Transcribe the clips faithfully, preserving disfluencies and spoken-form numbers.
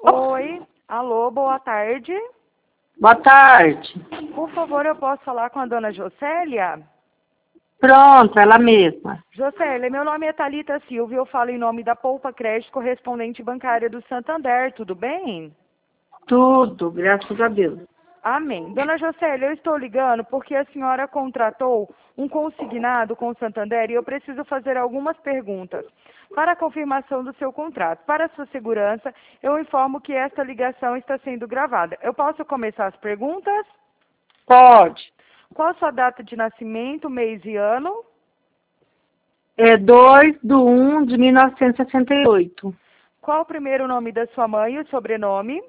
Oi, alô, boa tarde. Boa tarde. Por favor, eu posso falar com a dona Jocélia? Pronto, ela mesma. Jocélia, meu nome é Thalita Silva e eu falo em nome da Poupa Crédito Correspondente Bancária do Santander, tudo bem? Tudo, graças a Deus. Amém. Dona Jocélia, eu estou ligando porque a senhora contratou um consignado com o Santander e eu preciso fazer algumas perguntas para a confirmação do seu contrato. Para sua segurança, eu informo que esta ligação está sendo gravada. Eu posso começar as perguntas? Pode. Qual a sua data de nascimento, mês e ano? É dois de um de mil novecentos e sessenta e oito. Qual o primeiro nome da sua mãe e o sobrenome?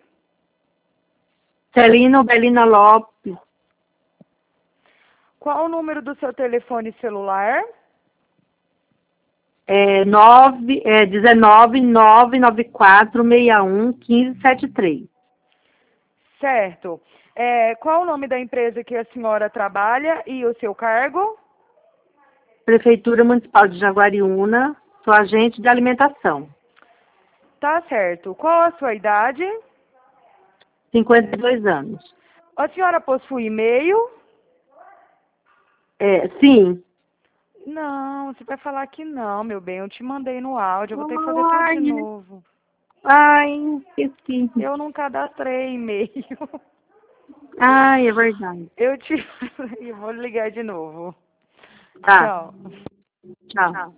Celina Belina Lopes. Qual o número do seu telefone celular? É, nove, é dezenove, nove nove quatro, seis um, um cinco sete três. Certo. É, qual o nome da empresa que a senhora trabalha e o seu cargo? Prefeitura Municipal de Jaguariúna. Sou agente de alimentação. Tá certo. Qual a sua idade? cinquenta e dois anos. A senhora possui e-mail? É, sim. Não, você vai falar que não, meu bem. Eu te mandei no áudio, eu vou ter que fazer tudo de Ai, novo. ai, esqueci. Eu não cadastrei e-mail. Ai, é verdade. Eu te eu vou ligar de novo. Tá, Tchau. tchau.